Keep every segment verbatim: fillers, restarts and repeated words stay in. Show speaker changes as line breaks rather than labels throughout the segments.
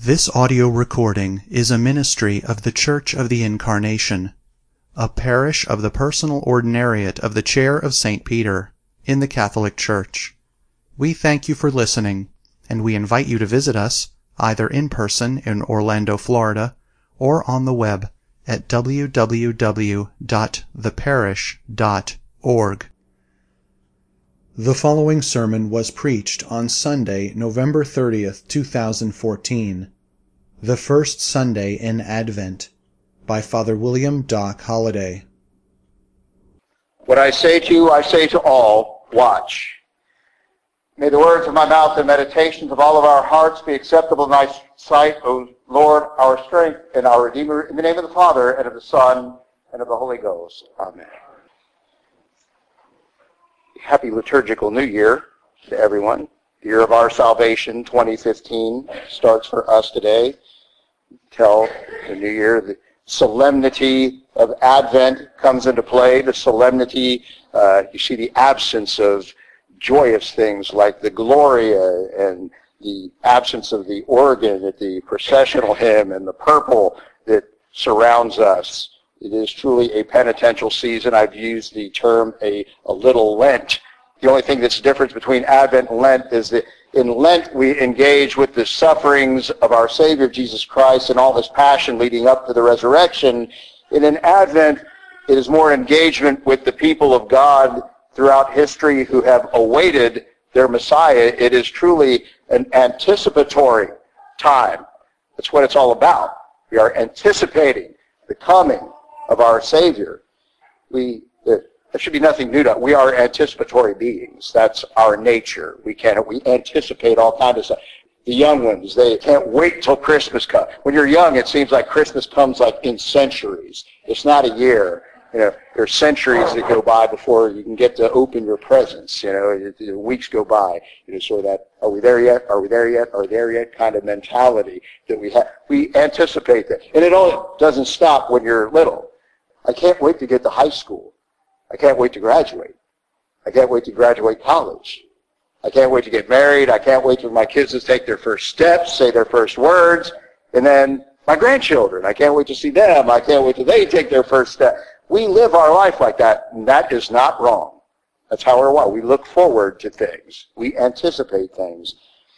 This audio recording is a ministry of the Church of the Incarnation, a parish of the Personal Ordinariate of the Chair of Saint Peter, in the Catholic Church. We thank you for listening, and we invite you to visit us, either in person in Orlando, Florida, or on the web at w w w dot the parish dot org. The following sermon was preached on Sunday, November thirtieth, two thousand fourteen, the first Sunday in Advent, by Father William Doc Holliday.
What I say to you, I say to all, watch. May the words of my mouth and meditations of all of our hearts be acceptable in thy sight, O Lord, our strength and our Redeemer, in the name of the Father, and of the Son, and of the Holy Ghost. Amen. Happy liturgical New Year to everyone. The year of our salvation, twenty fifteen, starts for us today. Till the New Year, the solemnity of Advent comes into play. The solemnity, uh, you see the absence of joyous things like the Gloria and the absence of the organ at the processional hymn and the purple that surrounds us. It is truly a penitential season. I've used the term a, a little Lent. The only thing that's different between Advent and Lent is that in Lent we engage with the sufferings of our Savior Jesus Christ and all his passion leading up to the resurrection. And in Advent, it is more engagement with the people of God throughout history who have awaited their Messiah. It is truly an anticipatory time. That's what it's all about. We are anticipating the coming of our Savior. We, there should be nothing new to it. We are anticipatory beings. That's our nature. We can we anticipate all kinds of stuff. The young ones, they can't wait till Christmas comes. When you're young, it seems like Christmas comes like in centuries. It's not a year. You know, there are centuries that go by before you can get to open your presents. You know, it, it, weeks go by. You know, sort of that, are we there yet? Are we there yet? Are we there yet? Kind of mentality that we have. We anticipate that. And it all doesn't stop when you're little. I can't wait to get to high school. I can't wait to graduate. I can't wait to graduate college. I can't wait to get married. I can't wait for my kids to take their first steps, say their first words. And then my grandchildren, I can't wait to see them. I can't wait till they take their first step. We live our life like that, and that is not wrong. That's how we're wired. We look forward to things. We anticipate things.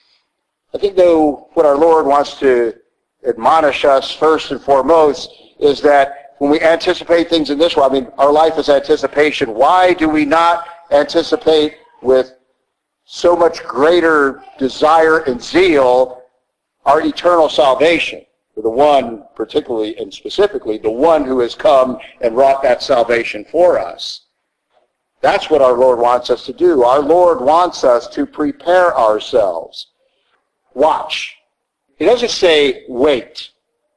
I think, though, what our Lord wants to admonish us first and foremost is that when we anticipate things in this way, I mean, our life is anticipation. Why do we not anticipate with so much greater desire and zeal our eternal salvation? For the one, particularly and specifically, the one who has come and wrought that salvation for us. That's what our Lord wants us to do. Our Lord wants us to prepare ourselves. Watch. He doesn't say wait.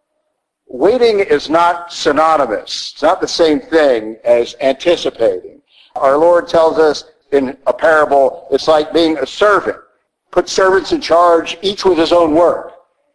Waiting is not synonymous. It's not the same thing as anticipating. Our Lord tells us in a parable, it's like being a servant. Put servants in charge, each with his own work.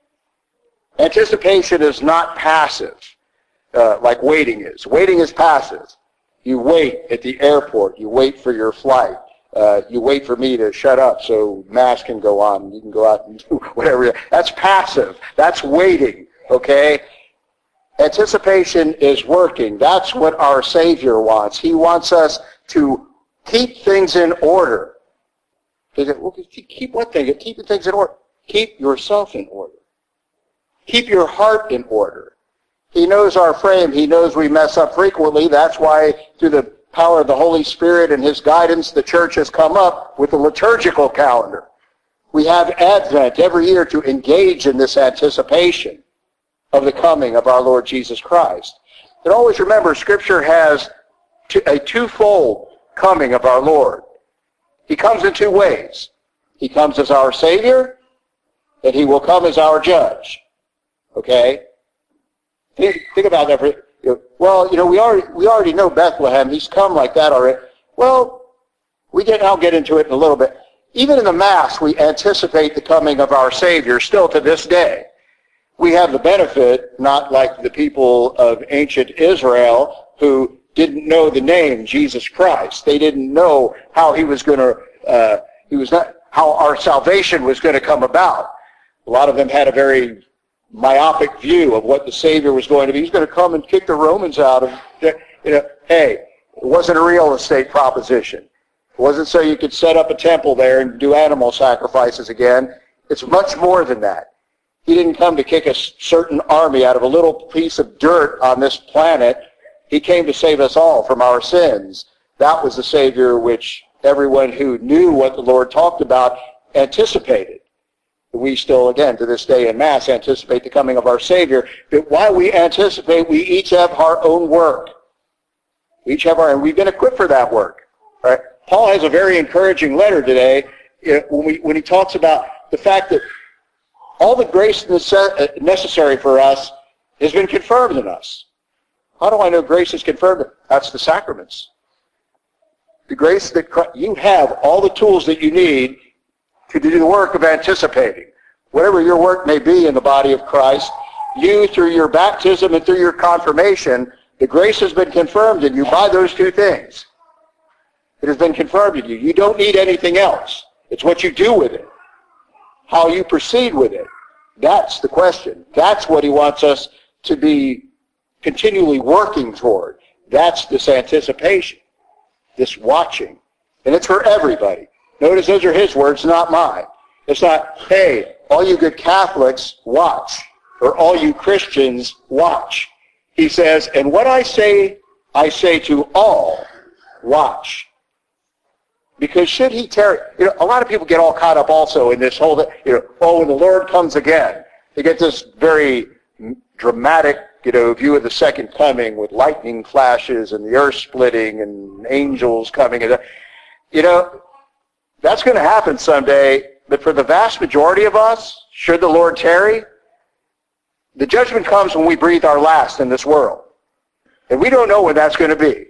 Anticipation is not passive, uh, like waiting is. Waiting is passive. You wait at the airport. You wait for your flight. Uh, you wait for me to shut up so mass can go on. You can go out and do whatever. That's passive. That's waiting, okay? Anticipation is working. That's what our Savior wants. He wants us to keep things in order. Well, keep what thing? Keep things in order. Keep yourself in order. Keep your heart in order. He knows our frame. He knows we mess up frequently. That's why through the power of the Holy Spirit and his guidance, the church has come up with a liturgical calendar. We have Advent every year to engage in this anticipation of the coming of our Lord Jesus Christ. And always remember, Scripture has a twofold coming of our Lord. He comes in two ways. He comes as our Savior, and he will come as our Judge. Okay? Think, think about that. For, you know, well, you know, we already we already know Bethlehem. He's come like that already. Well, we get. I'll get into it in a little bit. Even in the Mass, we anticipate the coming of our Savior still to this day. We have the benefit, not like the people of ancient Israel who didn't know the name Jesus Christ. They didn't know how he was going to. Uh, he was not how our salvation was going to come about. A lot of them had a very myopic view of what the Savior was going to be. He's going to come and kick the Romans out of, you know, hey, it wasn't a real estate proposition. It wasn't so you could set up a temple there and do animal sacrifices again. It's much more than that. He didn't come to kick a certain army out of a little piece of dirt on this planet. He came to save us all from our sins. That was the Savior which everyone who knew what the Lord talked about anticipated. We still, again, to this day in Mass, anticipate the coming of our Savior. But while we anticipate, we each have our own work. We each have our, and we've been equipped for that work. Right? Paul has a very encouraging letter today when, we, when he talks about the fact that all the grace necessary for us has been confirmed in us. How do I know grace is confirmed? That's the sacraments. The grace that you have, all the tools that you need to do the work of anticipating. Whatever your work may be in the body of Christ, you, through your baptism and through your confirmation, the grace has been confirmed in you by those two things. It has been confirmed in you. You don't need anything else. It's what you do with it. How you proceed with it. That's the question. That's what he wants us to be continually working toward. That's this anticipation, this watching. And it's for everybody. Notice those are his words, not mine. It's not, hey, all you good Catholics, watch. Or all you Christians, watch. He says, and what I say, I say to all, watch. Because should he tarry, you know, a lot of people get all caught up also in this whole, you know, oh, when the Lord comes again. They get this very dramatic, you know, view of the second coming with lightning flashes and the earth splitting and angels coming. And, you know, that's going to happen someday. But for the vast majority of us, should the Lord tarry, the judgment comes when we breathe our last in this world. And we don't know when that's going to be.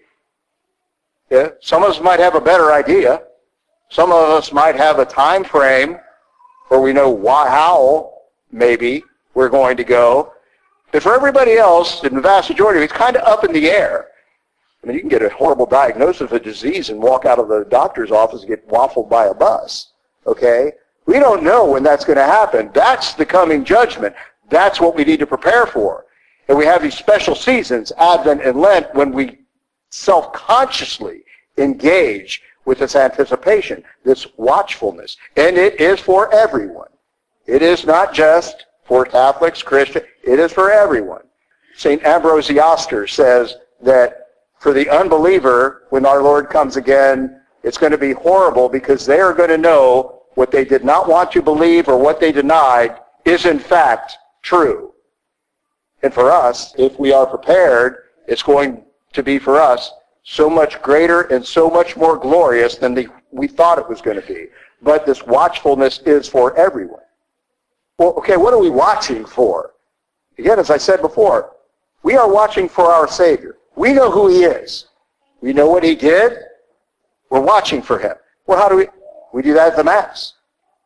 Yeah? Some of us might have a better idea. Some of us might have a time frame where we know why, how, maybe, we're going to go. But for everybody else, in the vast majority, it's kind of up in the air. I mean, you can get a horrible diagnosis of a disease and walk out of the doctor's office and get waffled by a bus. Okay? We don't know when that's going to happen. That's the coming judgment. That's what we need to prepare for. And we have these special seasons, Advent and Lent, when we self-consciously engage with this anticipation, this watchfulness. And it is for everyone. It is not just for Catholics, Christians. It is for everyone. Saint Ambrose the Oster says that for the unbeliever, when our Lord comes again, it's going to be horrible because they are going to know what they did not want to believe or what they denied is in fact true. And for us, if we are prepared, it's going to be for us so much greater and so much more glorious than the, we thought it was going to be. But this watchfulness is for everyone. Well, okay, what are we watching for? Again, as I said before, we are watching for our Savior. We know who he is. We know what he did. We're watching for him. Well, how do we? We do that at the Mass.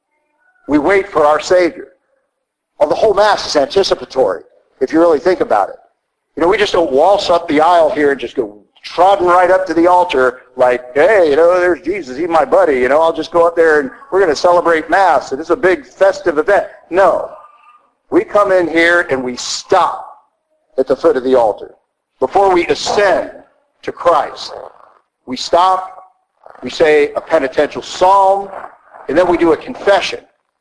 We wait for our Savior. Well, the whole Mass is anticipatory, if you really think about it. You know, we just don't waltz up the aisle here and just go trotting right up to the altar like, hey, you know, there's Jesus, he's my buddy, you know, I'll just go up there and we're going to celebrate Mass, and it's a big festive event. No. We come in here and we stop at the foot of the altar. Before we ascend to Christ, we stop, we say a penitential psalm, and then we do a confession.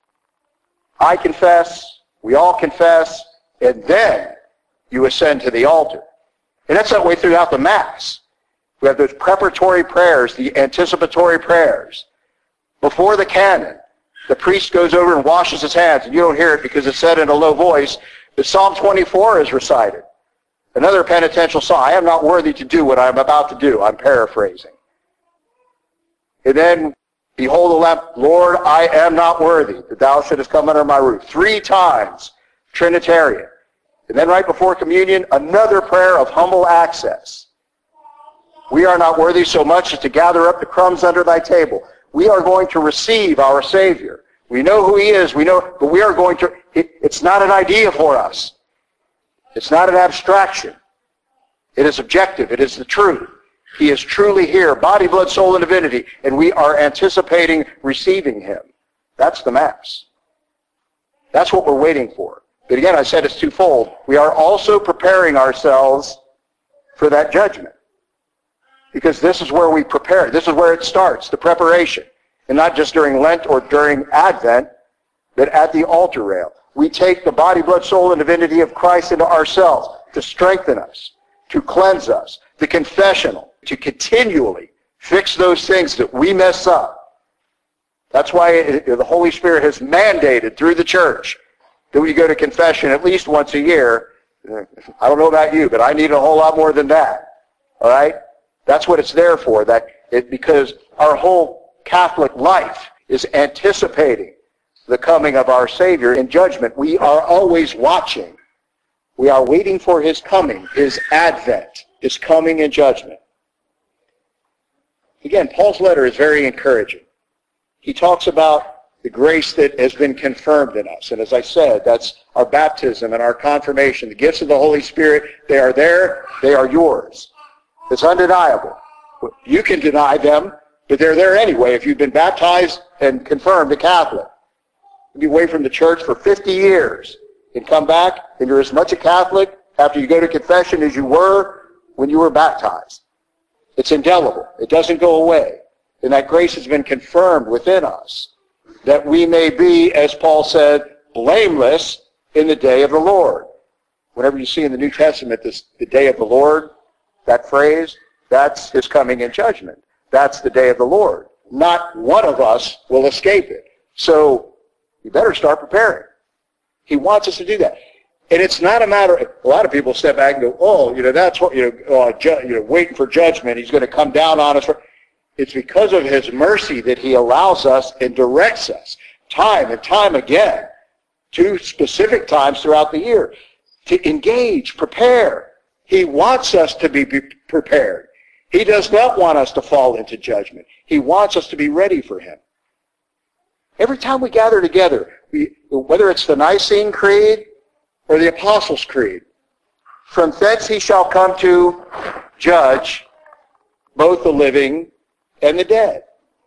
I confess, we all confess, and then you ascend to the altar. And that's that way throughout the Mass. We have those preparatory prayers, the anticipatory prayers. Before the canon, the priest goes over and washes his hands, and you don't hear it because it's said in a low voice, but Psalm twenty-four is recited. Another penitential psalm. I am not worthy to do what I am about to do. I'm paraphrasing. And then, behold the lamp, Lord, I am not worthy that thou shouldest come under my roof. Three times, Trinitarian. And then right before communion, another prayer of humble access. We are not worthy so much as to gather up the crumbs under thy table. We are going to receive our Savior. We know who he is, we know, but we are going to, it, it's not an idea for us. It's not an abstraction. It is objective. It is the truth. He is truly here, body, blood, soul, and divinity, and we are anticipating receiving him. That's the Mass. That's what we're waiting for. But again, I said it's twofold. We are also preparing ourselves for that judgment. Because this is where we prepare. This is where it starts, the preparation. And not just during Lent or during Advent, but at the altar rail. We take the body, blood, soul, and divinity of Christ into ourselves to strengthen us, to cleanse us, the confessional, to continually fix those things that we mess up. That's why it, the Holy Spirit has mandated through the church that we go to confession at least once a year. I don't know about you, but I need a whole lot more than that. All right? That's what it's there for, that it, because our whole Catholic life is anticipating the coming of our Savior in judgment. We are always watching. We are waiting for his coming, his advent, his coming in judgment. Again, Paul's letter is very encouraging. He talks about the grace that has been confirmed in us. And as I said, that's our baptism and our confirmation. The gifts of the Holy Spirit, they are there, they are yours. It's undeniable. You can deny them, but they're there anyway if you've been baptized and confirmed a Catholic. You'll be away from the church for fifty years and come back, and you're as much a Catholic after you go to confession as you were when you were baptized. It's indelible. It doesn't go away. And that grace has been confirmed within us, that we may be, as Paul said, blameless in the day of the Lord. Whenever you see in the New Testament this, the day of the Lord, that phrase, that's his coming in judgment. That's the day of the Lord. Not one of us will escape it. So you better start preparing. He wants us to do that. And it's not a matter, a lot of people step back and go, oh, you know, that's what, you know, uh, ju- you know waiting for judgment. He's going to come down on us. It's because of his mercy that he allows us and directs us time and time again, two specific times throughout the year, to engage, prepare. He wants us to be prepared. He does not want us to fall into judgment. He wants us to be ready for him. Every time we gather together, we, whether it's the Nicene Creed or the Apostles' Creed, from thence he shall come to judge both the living and the dead.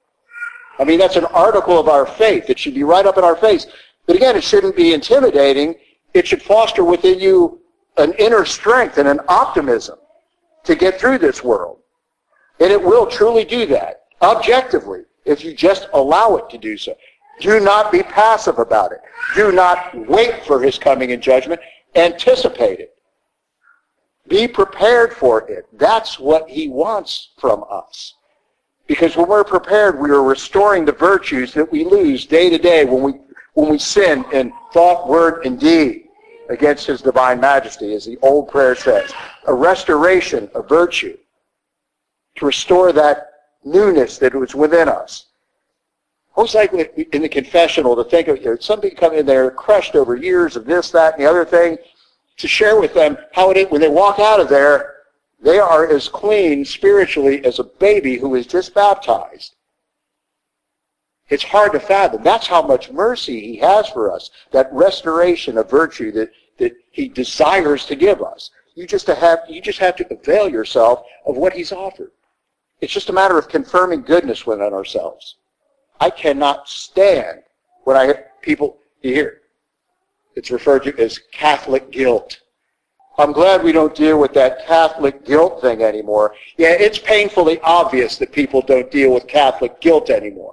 I mean, that's an article of our faith. It should be right up in our face. But again, it shouldn't be intimidating. It should foster within you an inner strength and an optimism to get through this world. And it will truly do that, objectively, if you just allow it to do so. Do not be passive about it. Do not wait for his coming in judgment. Anticipate it. Be prepared for it. That's what he wants from us. Because when we're prepared, we are restoring the virtues that we lose day to day when we when we sin in thought, word, and deed against his divine majesty, as the old prayer says. A restoration of virtue to restore that newness that was within us. Most likely in the confessional to think of, you know, somebody come in there crushed over years of this, that, and the other thing, to share with them how it is when they walk out of there, they are as clean spiritually as a baby who is just baptized. It's hard to fathom. That's how much mercy he has for us, that restoration of virtue that, that he desires to give us. You just have, you just have to avail yourself of what he's offered. It's just a matter of confirming goodness within ourselves. I cannot stand when I hear people, you hear, it's referred to as Catholic guilt. I'm glad we don't deal with that Catholic guilt thing anymore. Yeah, it's painfully obvious that people don't deal with Catholic guilt anymore.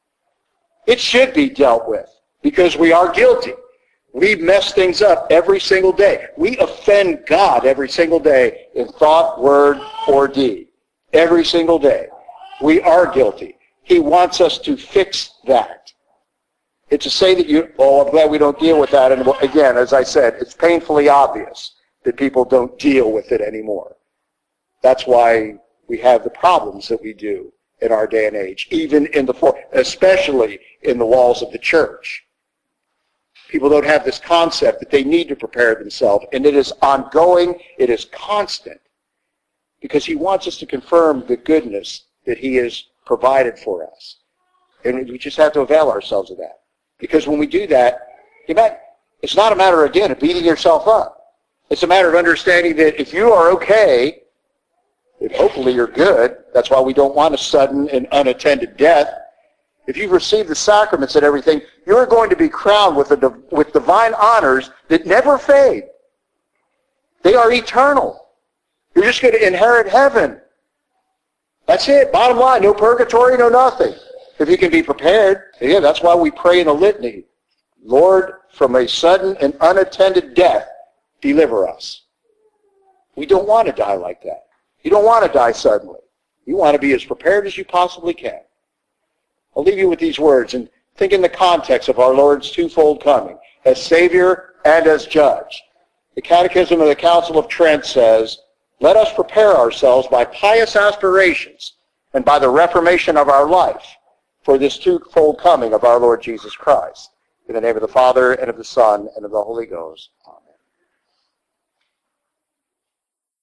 It should be dealt with because we are guilty. We mess things up every single day. We offend God every single day in thought, word, or deed. Every single day. We are guilty. He wants us to fix that. It's to say that you, oh, I'm glad we don't deal with that anymore. Again, as I said, it's painfully obvious that people don't deal with it anymore. That's why we have the problems that we do in our day and age, even in the, especially in the walls of the church. People don't have this concept that they need to prepare themselves, and it is ongoing, it is constant, because he wants us to confirm the goodness that he has provided for us. And we just have to avail ourselves of that. Because when we do that, it's not a matter, again, of beating yourself up. It's a matter of understanding that if you are okay, if hopefully you're good, that's why we don't want a sudden and unattended death. if you've received the sacraments and everything, you're going to be crowned with, a, with divine honors that never fade. They are eternal. You're just going to inherit heaven. That's it. Bottom line, no purgatory, no nothing. If you can be prepared. Yeah, that's why we pray in a litany. Lord, from a sudden and unattended death, deliver us. We don't want to die like that. You don't want to die suddenly. You want to be as prepared as you possibly can. I'll leave you with these words and think in the context of our Lord's twofold coming, as Savior and as Judge. The Catechism of the Council of Trent says, let us prepare ourselves by pious aspirations and by the reformation of our life for this twofold coming of our Lord Jesus Christ. In the name of the Father, and of the Son, and of the Holy Ghost. Amen.